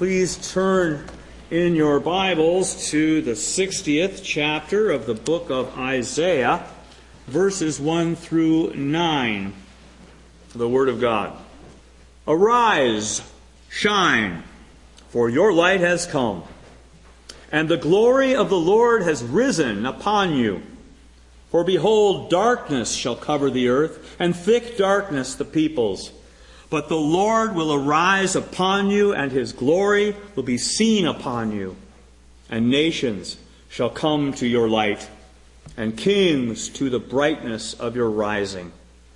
Please turn in your Bibles to the 60th chapter of the book of Isaiah, verses 1 through 9. The Word of God. Arise, shine, for your light has come, and the glory of the Lord has risen upon you. For behold, darkness shall cover the earth, and thick darkness the peoples. But the Lord will arise upon you, and His glory will be seen upon you. And nations shall come to your light, and kings to the brightness of your rising.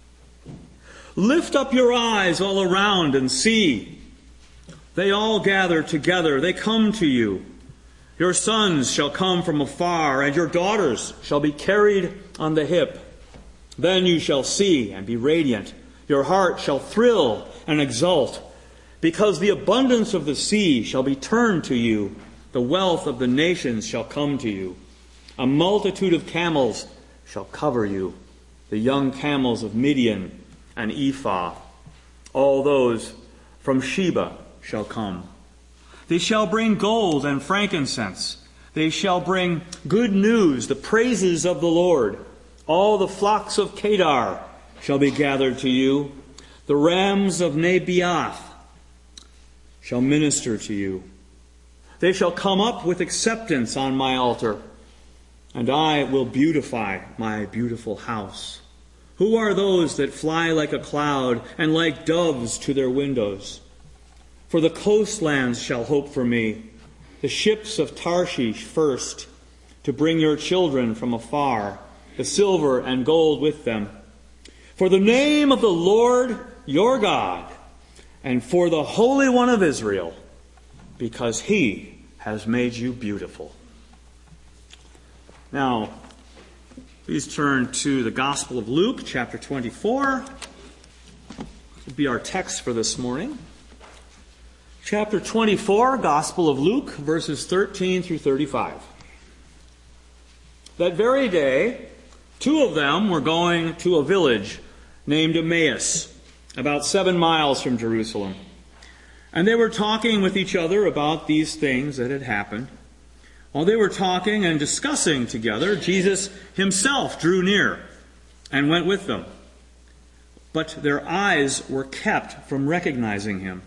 Lift up your eyes all around and see. They all gather together. They come to you. Your sons shall come from afar, and your daughters shall be carried on the hip. Then you shall see and be radiant. Your heart shall thrill and exult, because the abundance of the sea shall be turned to you. The wealth of the nations shall come to you. A multitude of camels shall cover you, the young camels of Midian and Ephah. All those from Sheba shall come. They shall bring gold and frankincense. They shall bring good news, the praises of the Lord. All the flocks of Kedar shall be gathered to you. The rams of Nebaioth shall minister to you. They shall come up with acceptance on my altar, and I will beautify my beautiful house. Who are those that fly like a cloud and like doves to their windows? For the coastlands shall hope for me, the ships of Tarshish first, to bring your children from afar, the silver and gold with them. For the name of the Lord your God, and for the Holy One of Israel, because He has made you beautiful. Now, please turn to the Gospel of Luke, chapter 24. This will be our text for this morning. Chapter 24, Gospel of Luke, verses 13 through 35. That very day, two of them were going to a village named Emmaus, about 7 miles from Jerusalem. And they were talking with each other about these things that had happened. While they were talking and discussing together, Jesus Himself drew near and went with them. But their eyes were kept from recognizing Him.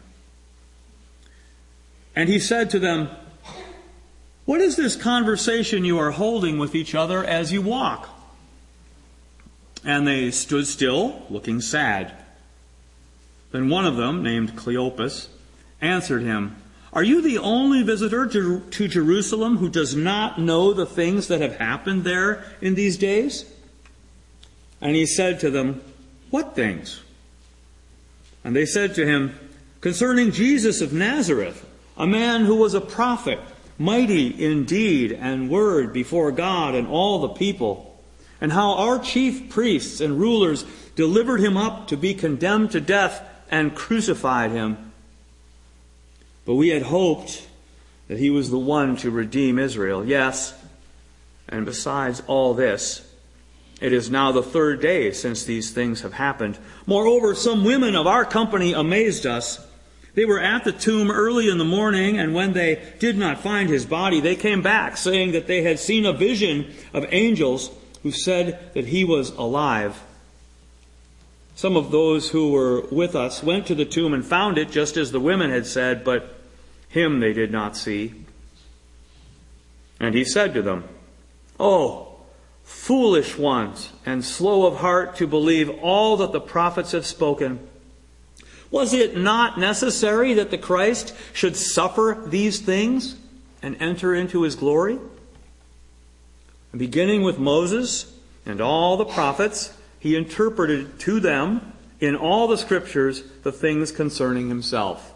And He said to them, "What is this conversation you are holding with each other as you walk?" And they stood still, looking sad. Then one of them, named Cleopas, answered Him, "Are you the only visitor to Jerusalem who does not know the things that have happened there in these days?" And He said to them, "What things?" And they said to Him, "Concerning Jesus of Nazareth, a man who was a prophet, mighty in deed and word before God and all the people, and how our chief priests and rulers delivered Him up to be condemned to death and crucified Him. But we had hoped that He was the one to redeem Israel. Yes, and besides all this, it is now the 3rd day since these things have happened. Moreover, some women of our company amazed us. They were at the tomb early in the morning, and when they did not find His body, they came back, saying that they had seen a vision of angels who said that He was alive. Some of those who were with us went to the tomb and found it just as the women had said, but Him they did not see." And He said to them, "Oh, foolish ones, and slow of heart to believe all that the prophets have spoken. Was it not necessary that the Christ should suffer these things and enter into His glory?" And beginning with Moses and all the prophets, He interpreted to them in all the Scriptures the things concerning Himself.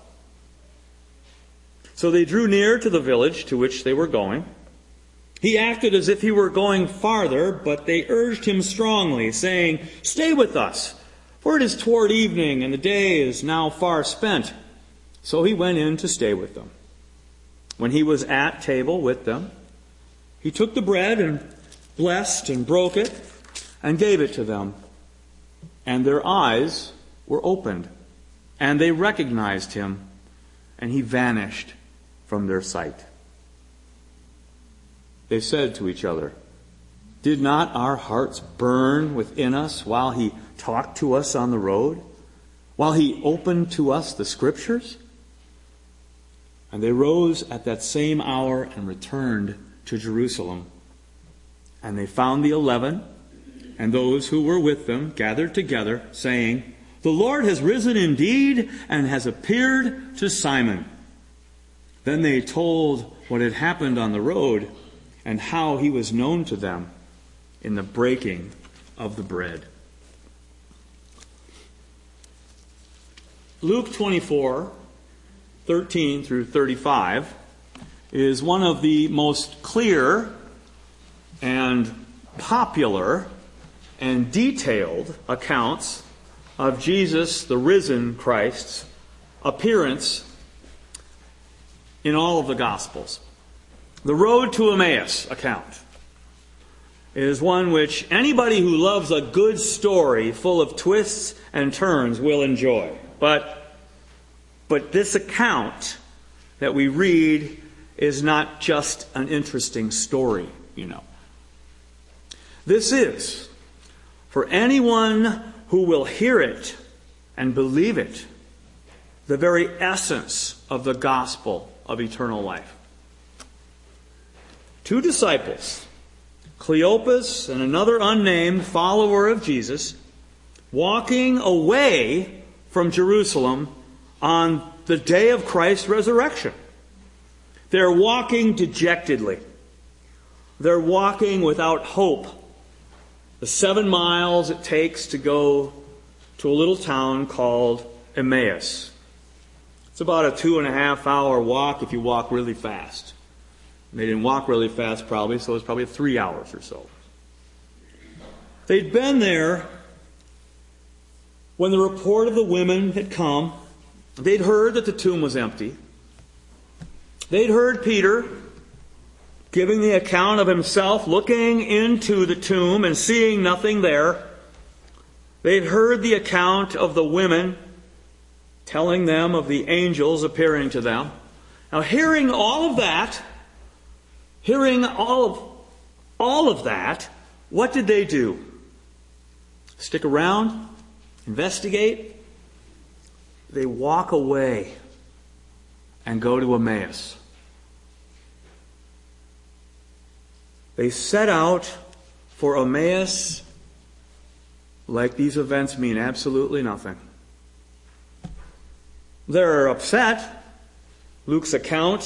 So they drew near to the village to which they were going. He acted as if He were going farther, but they urged Him strongly, saying, "Stay with us, for it is toward evening, and the day is now far spent." So He went in to stay with them. When He was at table with them, He took the bread and blessed and broke it and gave it to them. And their eyes were opened, and they recognized Him, and He vanished from their sight. They said to each other, "Did not our hearts burn within us while he talked to us on the road, while he opened to us the Scriptures?" And they rose at that same hour and returned to Jerusalem. And they found the 11 and those who were with them gathered together, saying, "The Lord has risen indeed and has appeared to Simon." Then they told what had happened on the road and how he was known to them in the breaking of the bread. Luke 24:13 through 35 is one of the most clear and popular and detailed accounts of Jesus, the risen Christ's, appearance in all of the Gospels. The Road to Emmaus account is one which anybody who loves a good story full of twists and turns will enjoy. But this account that we read is not just an interesting story, you know. This is, for anyone who will hear it and believe it, the very essence of the gospel of eternal life. Two disciples, Cleopas and another unnamed follower of Jesus, walking away from Jerusalem on the day of Christ's resurrection. They're walking dejectedly. They're walking without hope. The 7 miles it takes to go to a little town called Emmaus. It's about a 2.5-hour walk if you walk really fast. They didn't walk really fast probably, so it was probably 3 hours or so. They'd been there when the report of the women had come. They'd heard that the tomb was empty. They'd heard Peter giving the account of himself looking into the tomb and seeing nothing there. They'd heard the account of the women telling them of the angels appearing to them. Now, hearing all of that, what did they do? Stick around? Investigate? They walk away and go to Emmaus. They set out for Emmaus like these events mean absolutely nothing. They're upset. Luke's account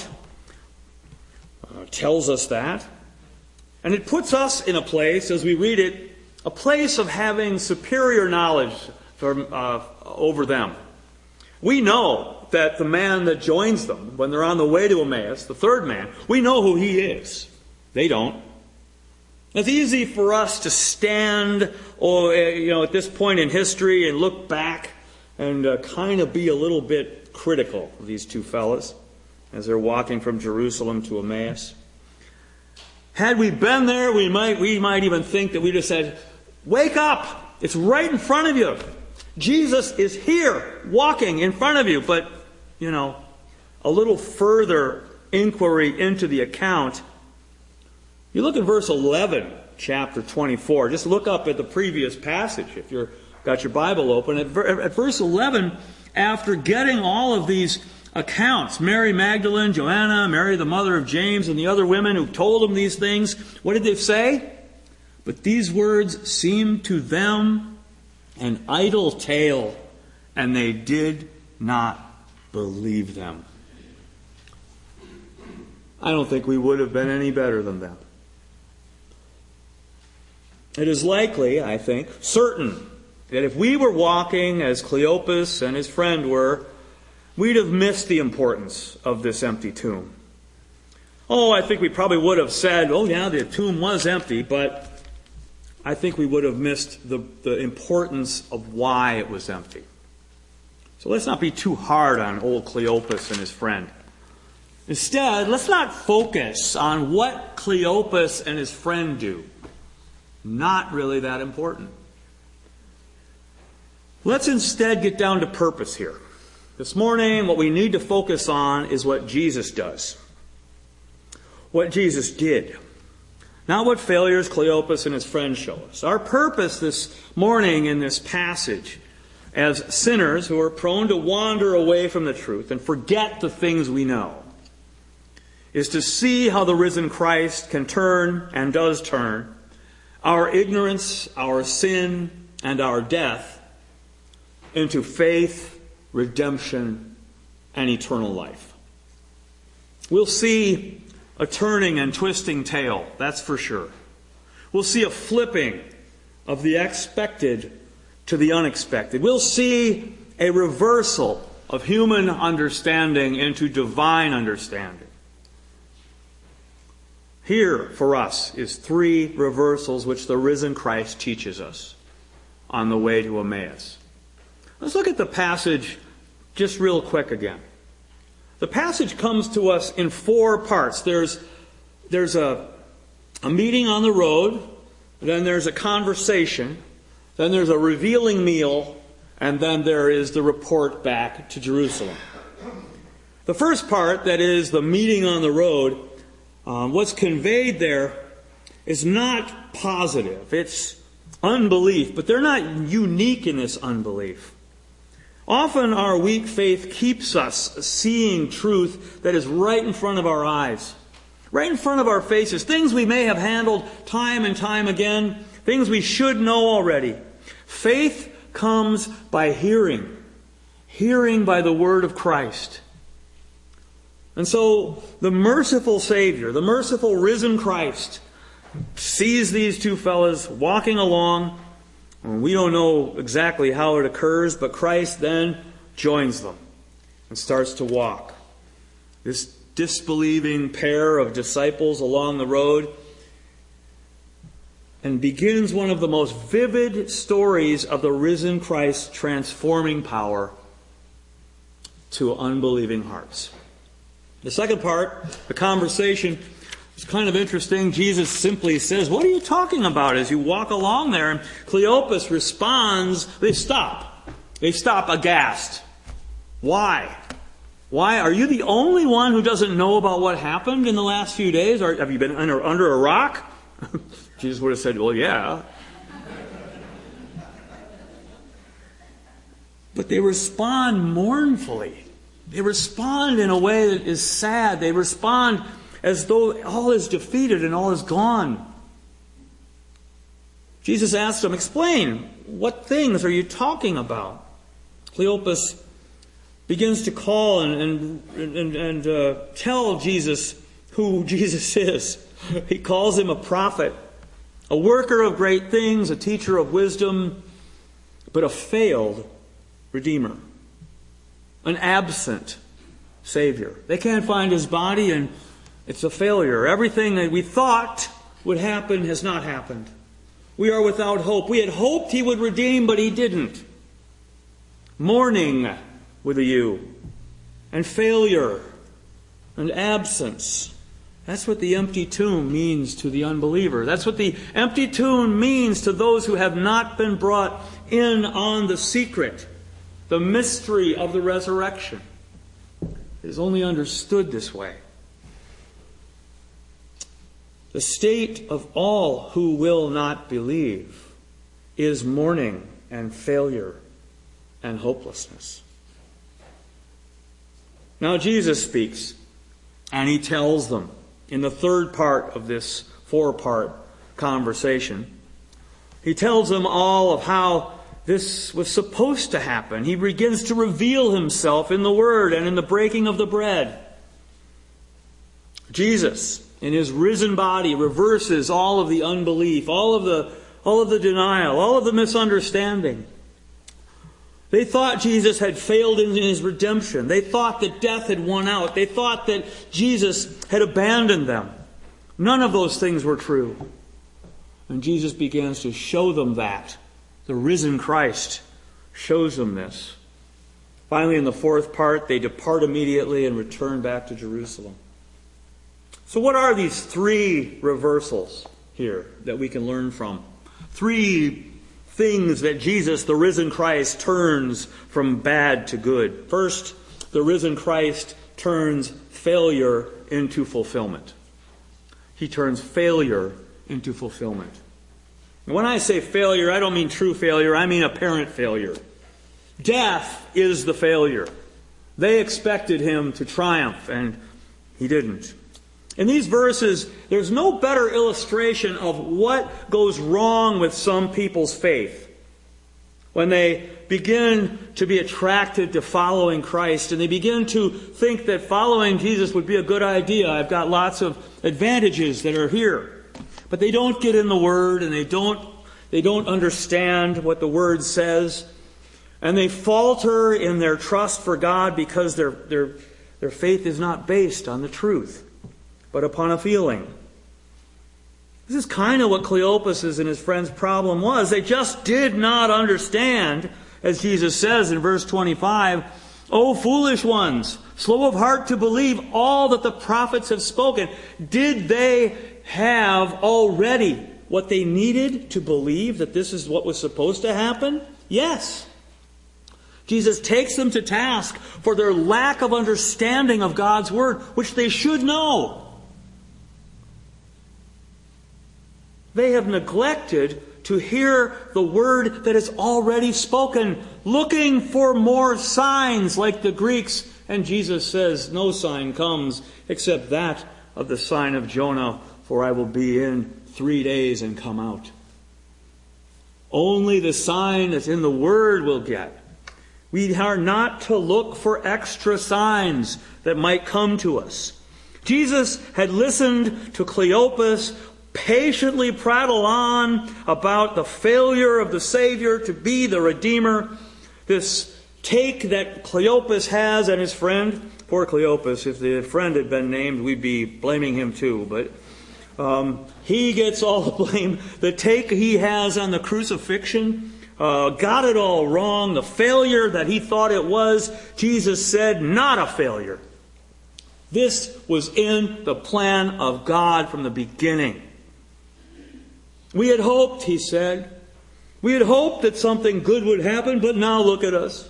tells us that. And it puts us in a place, as we read it, a place of having superior knowledge over them. We know that the man that joins them when they're on the way to Emmaus, the third man, we know who he is. They don't. It's easy for us to stand at this point in history and look back and kind of be a little bit critical of these two fellas as they're walking from Jerusalem to Emmaus. Had we been there, we might even think that we just said, "Wake up! It's right in front of you. Jesus is here, walking in front of you." But, a little further inquiry into the account. You look at verse 11, chapter 24. Just look up at the previous passage if you've got your Bible open. At verse 11, after getting all of these accounts, Mary Magdalene, Joanna, Mary the mother of James, and the other women who told him these things, what did they say? "But these words seemed to them an idle tale, and they did not believe them." I don't think we would have been any better than them. It is likely, I think, certain, that if we were walking as Cleopas and his friend were, we'd have missed the importance of this empty tomb. I think we probably would have said, the tomb was empty, but I think we would have missed the importance of why it was empty. So let's not be too hard on old Cleopas and his friend. Instead, let's not focus on what Cleopas and his friend do. Not really that important. Let's instead get down to purpose here. This morning, what we need to focus on is what Jesus does. What Jesus did. Not what failures Cleopas and his friends show us. Our purpose this morning in this passage, as sinners who are prone to wander away from the truth and forget the things we know, is to see how the risen Christ can turn and does turn our ignorance, our sin, and our death into faith, redemption, and eternal life. We'll see a turning and twisting tale, that's for sure. We'll see a flipping of the expected to the unexpected. We'll see a reversal of human understanding into divine understanding. Here, for us, is 3 reversals which the risen Christ teaches us on the way to Emmaus. Let's look at the passage just real quick again. The passage comes to us in 4 parts. There's a meeting on the road, then there's a conversation, then there's a revealing meal, and then there is the report back to Jerusalem. The first part, that is the meeting on the road, what's conveyed there is not positive. It's unbelief, but they're not unique in this unbelief. Often our weak faith keeps us seeing truth that is right in front of our eyes, right in front of our faces, things we may have handled time and time again, things we should know already. Faith comes by hearing by the word of Christ. And so the merciful Savior, the merciful risen Christ, sees these 2 fellas walking along. We don't know exactly how it occurs, but Christ then joins them and starts to walk. This disbelieving pair of disciples along the road, and begins one of the most vivid stories of the risen Christ's transforming power to unbelieving hearts. The second part, the conversation, is kind of interesting. Jesus simply says, "What are you talking about?" as you walk along there. And Cleopas responds, they stop. They stop aghast. Why? Why? Are you the only one who doesn't know about what happened in the last few days? Or have you been under a rock? Jesus would have said, well, yeah. But they respond mournfully. They respond in a way that is sad. They respond as though all is defeated and all is gone. Jesus asks them, explain, what things are you talking about? Cleopas begins to call and tell Jesus who Jesus is. He calls him a prophet, a worker of great things, a teacher of wisdom, but a failed Redeemer, an absent Savior. They can't find his body, and it's a failure. Everything that we thought would happen has not happened. We are without hope. We had hoped he would redeem, but he didn't. Mourning with a U, and failure, and absence. That's what the empty tomb means to the unbeliever. That's what the empty tomb means to those who have not been brought in on the secret, the mystery of the resurrection. It is only understood this way. The state of all who will not believe is mourning and failure and hopelessness. Now Jesus speaks, and he tells them in the third part of this 4-part conversation, he tells them all of how this was supposed to happen. He begins to reveal himself in the Word and in the breaking of the bread. Jesus, in his risen body, reverses all of the unbelief, all of the denial, all of the misunderstanding. They thought Jesus had failed in his redemption. They thought that death had won out. They thought that Jesus had abandoned them. None of those things were true. And Jesus begins to show them that. The risen Christ shows them this. Finally, in the 4th part, they depart immediately and return back to Jerusalem. So what are these 3 reversals here that we can learn from? 3 things that Jesus, the risen Christ, turns from bad to good. First, the risen Christ turns failure into fulfillment. He turns failure into fulfillment. And when I say failure, I don't mean true failure, I mean apparent failure. Death is the failure. They expected him to triumph, and he didn't. In these verses, there's no better illustration of what goes wrong with some people's faith when they begin to be attracted to following Christ, and they begin to think that following Jesus would be a good idea. I've got lots of advantages that are here. But they don't get in the Word, and they don't understand what the Word says. And they falter in their trust for God because their faith is not based on the truth, but upon a feeling. This is kind of what Cleopas and his friends' problem was. They just did not understand, as Jesus says in verse 25, "O foolish ones, slow of heart to believe all that the prophets have spoken." Did they have already what they needed to believe that this is what was supposed to happen? Yes. Jesus takes them to task for their lack of understanding of God's Word, which they should know. They have neglected to hear the Word that is already spoken, looking for more signs like the Greeks. And Jesus says, "No sign comes except that of the sign of Jonah, for I will be in 3 days and come out." Only the sign that's in the Word will get. We are not to look for extra signs that might come to us. Jesus had listened to Cleopas patiently prattle on about the failure of the Savior to be the Redeemer. This take that Cleopas has and his friend, poor Cleopas, if the friend had been named, we'd be blaming him too, but he gets all the blame. The take he has on the crucifixion, got it all wrong. The failure that he thought it was, Jesus said, not a failure. This was in the plan of God from the beginning. We had hoped, he said. We had hoped that something good would happen, but now look at us.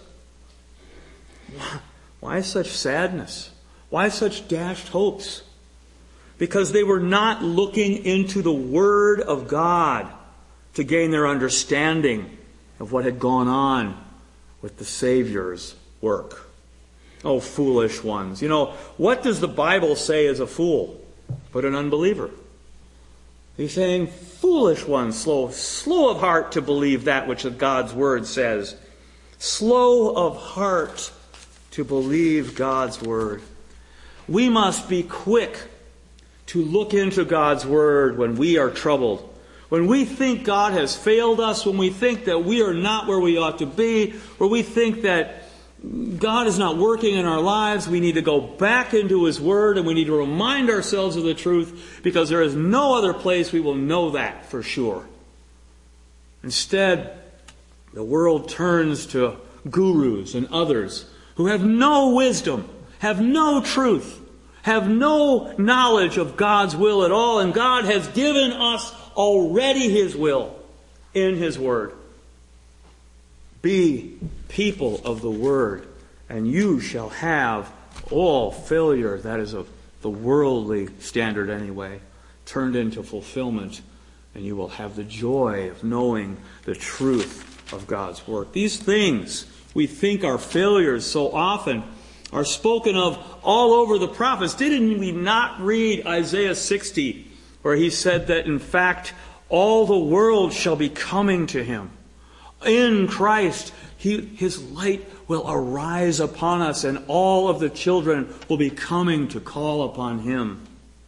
Why such sadness? Why such dashed hopes? Because they were not looking into the Word of God to gain their understanding of what had gone on with the Savior's work. Oh, foolish ones. You know, what does the Bible say is a fool but an unbeliever? He's saying, foolish ones, slow of heart to believe that which God's Word says. Slow of heart to believe God's Word. We must be quick to look into God's Word when we are troubled. When we think God has failed us, when we think that we are not where we ought to be, or we think that God is not working in our lives, we need to go back into His Word and we need to remind ourselves of the truth, because there is no other place we will know that for sure. Instead, the world turns to gurus and others who have no wisdom, have no truth, have no knowledge of God's will at all, and God has given us already His will in His Word. Be people of the Word, and you shall have all failure, that is of the worldly standard anyway, turned into fulfillment, and you will have the joy of knowing the truth of God's work. These things we think are failures so often are spoken of all over the prophets. Didn't we not read Isaiah 60, where he said that in fact all the world shall be coming to Him? In Christ, His light will arise upon us, and all of the children will be coming to call upon Him.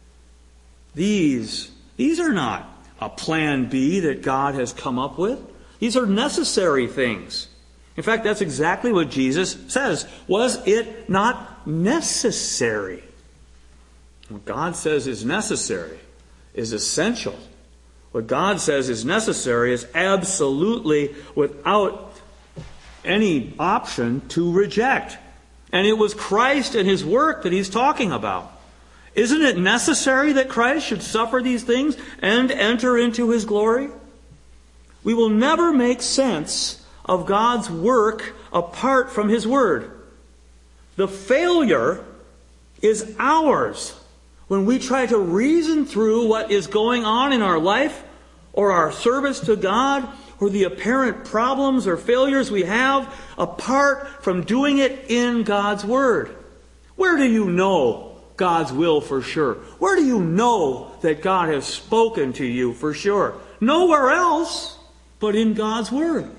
These are not a plan B that God has come up with. These are necessary things. In fact, that's exactly what Jesus says. Was it not necessary? What God says is necessary is essential. What God says is necessary is absolutely without any option to reject. And it was Christ and His work that He's talking about. Isn't it necessary that Christ should suffer these things and enter into His glory? We will never make sense of God's work apart from His Word. The failure is ours when we try to reason through what is going on in our life or our service to God or the apparent problems or failures we have apart from doing it in God's Word. Where do you know God's will for sure? Where do you know that God has spoken to you for sure? Nowhere else but in God's Word.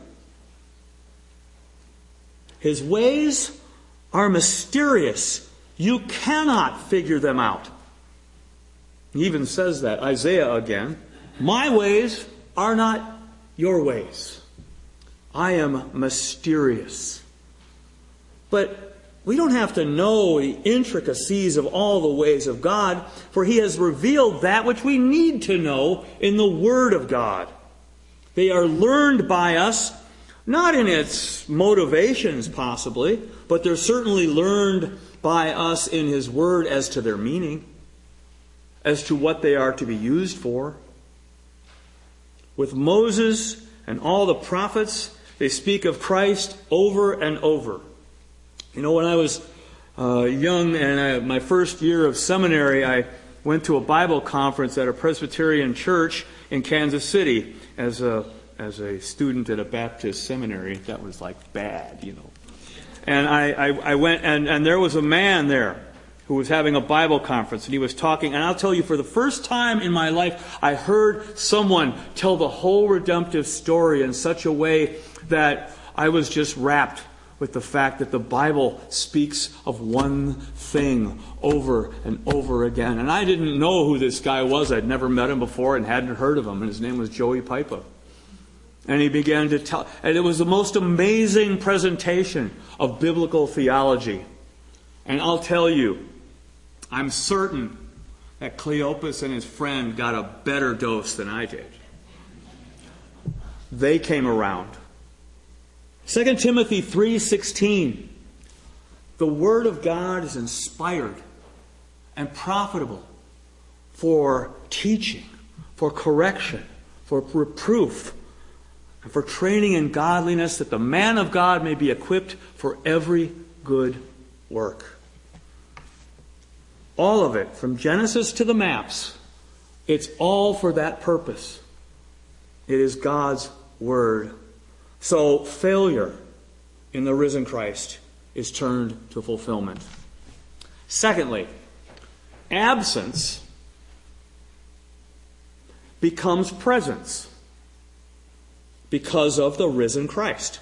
His ways are mysterious. You cannot figure them out. He even says that, Isaiah again. My ways are not your ways. I am mysterious. But we don't have to know the intricacies of all the ways of God, for He has revealed that which we need to know in the Word of God. They are learned by us, not in its motivations possibly, but they're certainly learned by us in His Word as to their meaning, as to what they are to be used for. With Moses and all the prophets, they speak of Christ over and over. You know, when I was young and my first year of seminary, I went to a Bible conference at a Presbyterian church in Kansas City as a student at a Baptist seminary. That was like bad, you know. And I went, and there was a man there who was having a Bible conference, and he was talking, and I'll tell you, for the first time in my life, I heard someone tell the whole redemptive story in such a way that I was just wrapped with the fact that the Bible speaks of one thing over and over again. And I didn't know who this guy was. I'd never met him before and hadn't heard of him, and his name was Joey Pipa. And he began to tell, and it was the most amazing presentation of biblical theology. And I'll tell you, I'm certain that Cleopas and his friend got a better dose than I did. They came around. 2 Timothy 3:16. The Word of God is inspired and profitable for teaching, for correction, for reproof, and for training in godliness, that the man of God may be equipped for every good work. All of it, from Genesis to the maps, it's all for that purpose. It is God's Word. So failure in the risen Christ is turned to fulfillment. Secondly, absence becomes presence because of the risen Christ.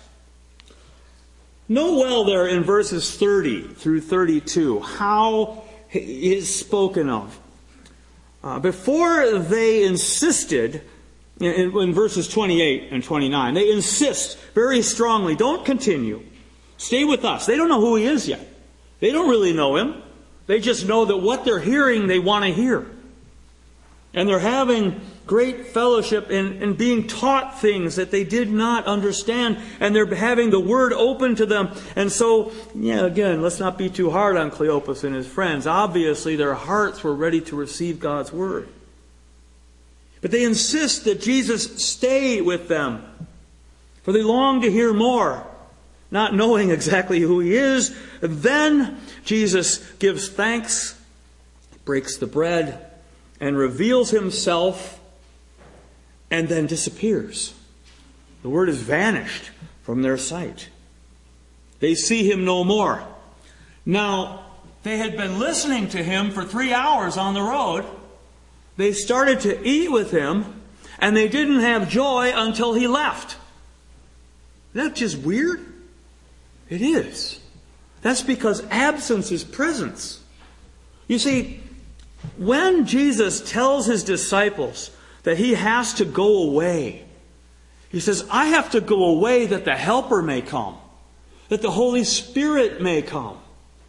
Know well there in verses 30 through 32 how he is spoken of. Before they insisted, in verses 28 and 29, they insist very strongly, don't continue. Stay with us. They don't know who He is yet. They don't really know Him. They just know that what they're hearing, they want to hear. And they're having great fellowship in being taught things that they did not understand. And they're having the Word open to them. And so, again, let's not be too hard on Cleopas and his friends. Obviously, their hearts were ready to receive God's Word. But they insist that Jesus stay with them, for they long to hear more, not knowing exactly who He is. Then Jesus gives thanks, breaks the bread, and reveals Himself, and then disappears. The Word is vanished from their sight. They see Him no more. Now, they had been listening to Him for 3 hours on the road. They started to eat with Him, and they didn't have joy until He left. Isn't that just weird? It is. That's because absence is presence. You see, when Jesus tells His disciples that He has to go away, He says, I have to go away that the Helper may come, that the Holy Spirit may come.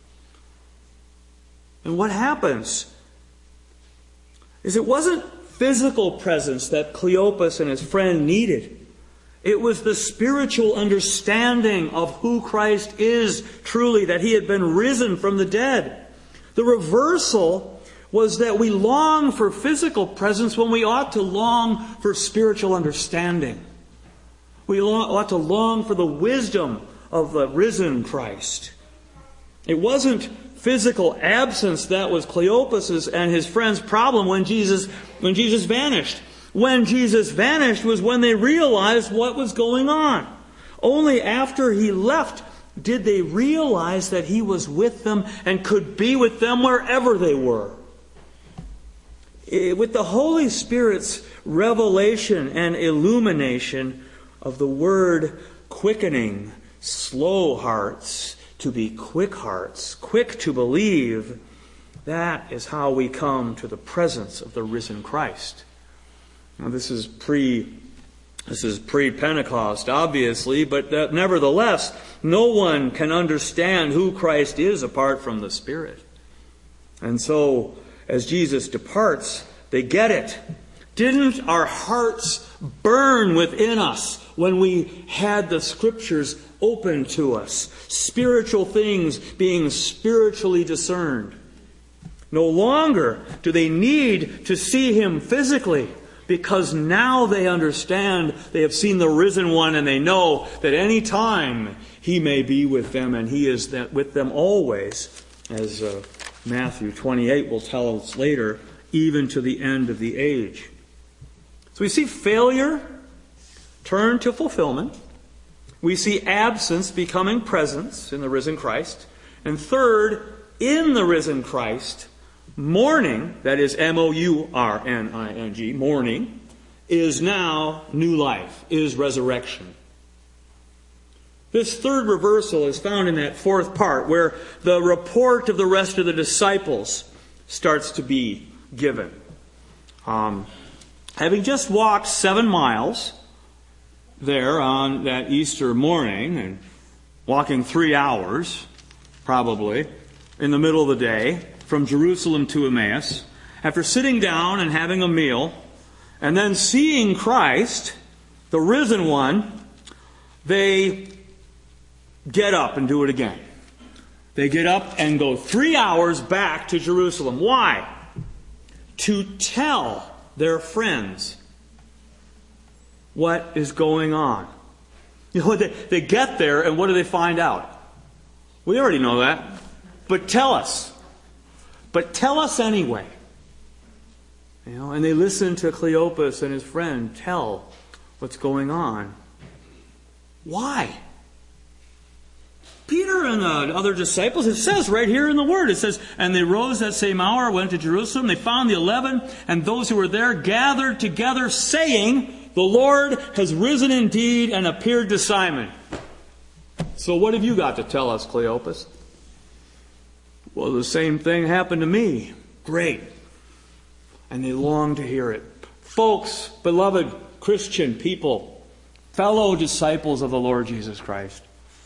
And what happens is it wasn't physical presence that Cleopas and his friend needed. It was the spiritual understanding of who Christ is truly, that He had been risen from the dead. The reversal was that we long for physical presence when we ought to long for spiritual understanding. We ought to long for the wisdom of the risen Christ. It wasn't physical absence that was Cleopas' and his friends' problem when Jesus vanished. When Jesus vanished was when they realized what was going on. Only after he left did they realize that he was with them and could be with them wherever they were. With the Holy Spirit's revelation and illumination of the word quickening slow hearts to be quick hearts, quick to believe, that is how we come to the presence of the risen Christ. Now, this is pre-Pentecost, obviously, but nevertheless, no one can understand who Christ is apart from the Spirit. And so, as Jesus departs, they get it. Didn't our hearts burn within us when we had the Scriptures open to us? Spiritual things being spiritually discerned. No longer do they need to see Him physically, because now they understand, they have seen the risen one, and they know that any time He may be with them, and He is with them always, as Matthew 28 will tell us later, even to the end of the age. So we see failure turn to fulfillment. We see absence becoming presence in the risen Christ. And third, in the risen Christ, mourning, that is mourning, mourning, is now new life, is resurrection. This third reversal is found in that fourth part, where the report of the rest of the disciples starts to be given. Having just walked 7 miles there on that Easter morning, and walking 3 hours, probably, in the middle of the day, from Jerusalem to Emmaus, after sitting down and having a meal, and then seeing Christ, the risen one, they get up and do it again. They get up and go 3 hours back to Jerusalem. Why? To tell their friends what is going on. You know, they get there, and what do they find out? We already know that. But tell us. But tell us anyway. You know, and they listen to Cleopas and his friend tell what's going on. Why? Peter and the other disciples, it says right here in the Word, it says, and they rose that same hour, went to Jerusalem. They found the 11, and those who were there gathered together, saying, the Lord has risen indeed and appeared to Simon. So what have you got to tell us, Cleopas? Well, the same thing happened to me. Great. And they long to hear it. Folks, beloved Christian people, fellow disciples of the Lord Jesus Christ,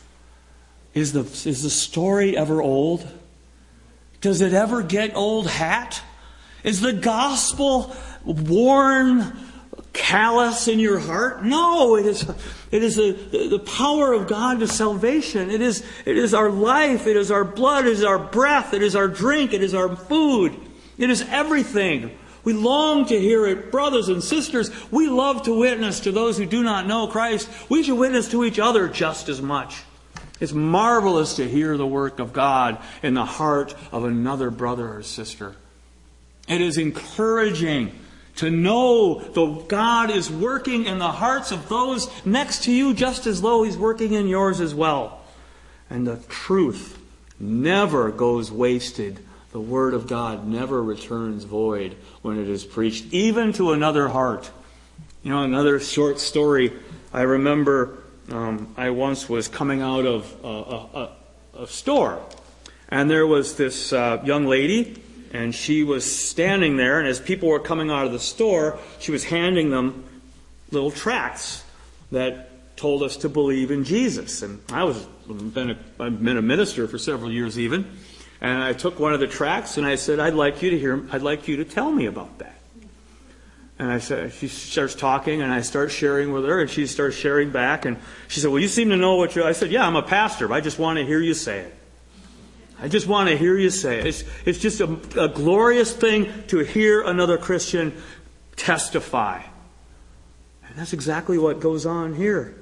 is the story ever old? Does it ever get old hat? Is the gospel worn callous in your heart? No, it is the power of God to salvation. It is our life, it is our blood, it is our breath, it is our drink, it is our food. It is everything. We long to hear it. Brothers and sisters, we love to witness to those who do not know Christ. We should witness to each other just as much. It's marvelous to hear the work of God in the heart of another brother or sister. It is encouraging to know that God is working in the hearts of those next to you just as though He's working in yours as well. And the truth never goes wasted. The Word of God never returns void when it is preached, even to another heart. You know, another short story. I remember I once was coming out of a store, and there was this young lady, and she was standing there, and as people were coming out of the store, she was handing them little tracts that told us to believe in Jesus. And I've been a minister for several years even, and I took one of the tracts and I said, I'd like you to tell me about that. And I said, she starts talking, and I start sharing with her, and she starts sharing back, and she said, well, you seem to know what I said, yeah, I'm a pastor, but I just want to hear you say it. I just want to hear you say it. It's just a glorious thing to hear another Christian testify. And that's exactly what goes on here.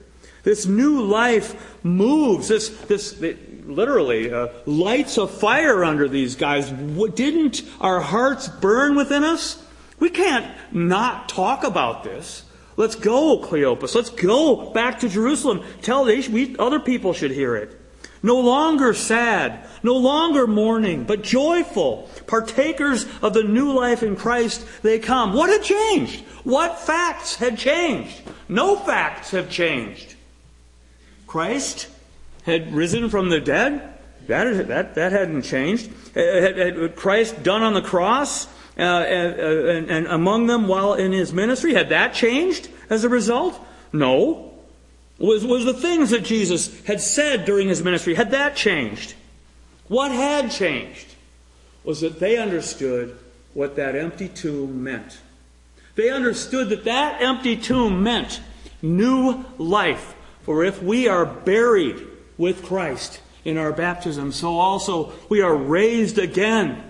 This new life moves. This literally lights a fire under these guys. Didn't our hearts burn within us? We can't not talk about this. Let's go, Cleopas. Let's go back to Jerusalem. Tell other people should hear it. No longer sad, no longer mourning, but joyful. Partakers of the new life in Christ, they come. What had changed? What facts had changed? No facts have changed. Christ had risen from the dead. That hadn't changed. Had Christ done on the cross and among them while in his ministry, had that changed as a result? No. Was the things that Jesus had said during his ministry, had that changed? What had changed was that they understood what that empty tomb meant. They understood that that empty tomb meant new life. For if we are buried with Christ in our baptism, so also we are raised again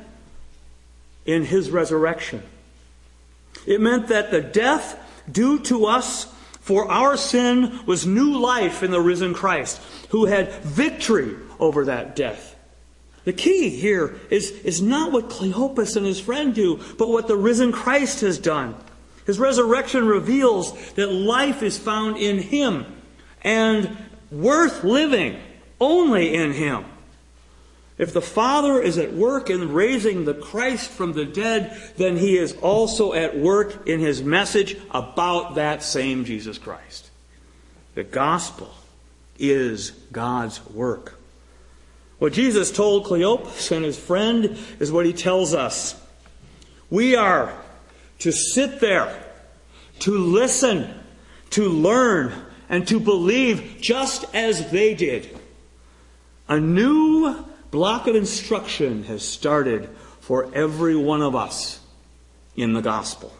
in his resurrection. It meant that the death due to us for our sin was new life in the risen Christ, who had victory over that death. The key here is not what Cleopas and his friend do, but what the risen Christ has done. His resurrection reveals that life is found in him and worth living only in him. If the Father is at work in raising the Christ from the dead, then he is also at work in his message about that same Jesus Christ. The gospel is God's work. What Jesus told Cleopas and his friend is what he tells us. We are to sit there, to listen, to learn, and to believe just as they did. A new block of instruction has started for every one of us in the gospel.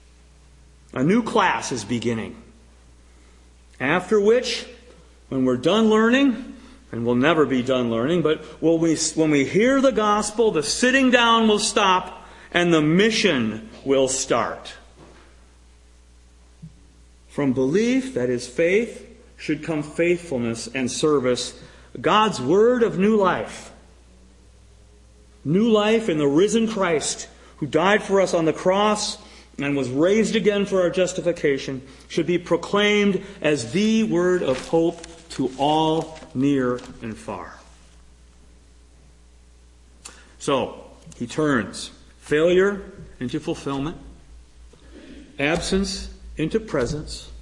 A new class is beginning. After which, when we're done learning, and we'll never be done learning, but when we hear the gospel, the sitting down will stop and the mission will start. From belief, that is faith, should come faithfulness and service, God's word of new life. New life in the risen Christ, who died for us on the cross and was raised again for our justification, should be proclaimed as the word of hope to all near and far. So, he turns failure into fulfillment, absence into presence,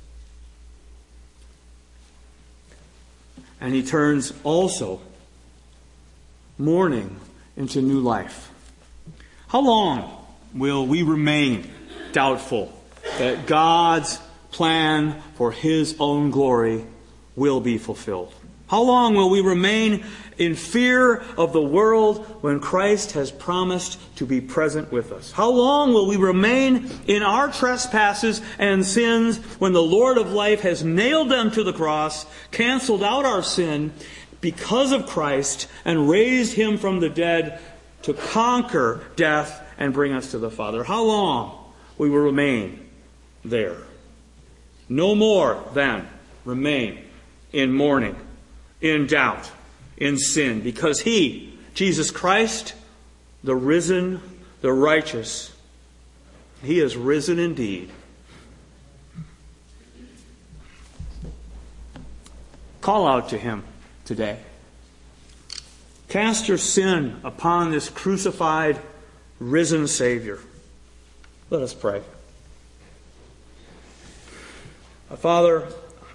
and he turns also mourning into new life. How long will we remain doubtful that God's plan for his own glory will be fulfilled? How long will we remain in fear of the world when Christ has promised to be present with us? How long will we remain in our trespasses and sins when the Lord of life has nailed them to the cross, canceled out our sin because of Christ, and raised him from the dead to conquer death and bring us to the Father? How long we will remain there? No more, then, remain in mourning, in doubt, in sin, because he, Jesus Christ, the risen, the righteous, he is risen indeed. Call out to him today. Cast your sin upon this crucified, risen Savior. Let us pray. Father,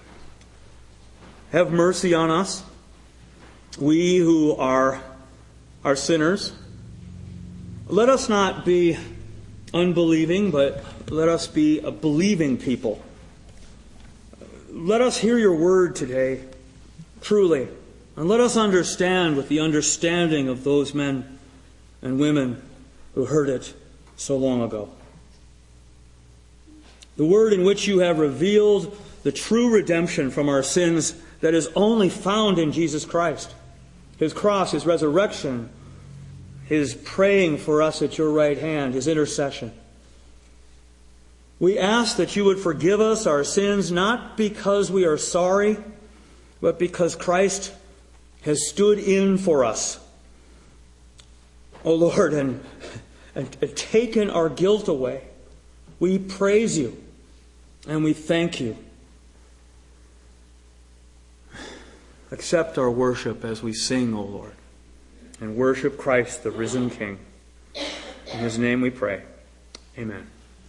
have mercy on us, we who are sinners. Let us not be unbelieving, but let us be a believing people. Let us hear your word today, truly, and let us understand with the understanding of those men and women who heard it so long ago. The word in which you have revealed the true redemption from our sins that is only found in Jesus Christ. His cross, his resurrection, his praying for us at your right hand, his intercession. We ask that you would forgive us our sins, not because we are sorry, but because Christ has stood in for us, O Lord, and taken our guilt away. We praise you and we thank you. Accept our worship as we sing, O Lord, and worship Christ, the risen King. In His name we pray. Amen.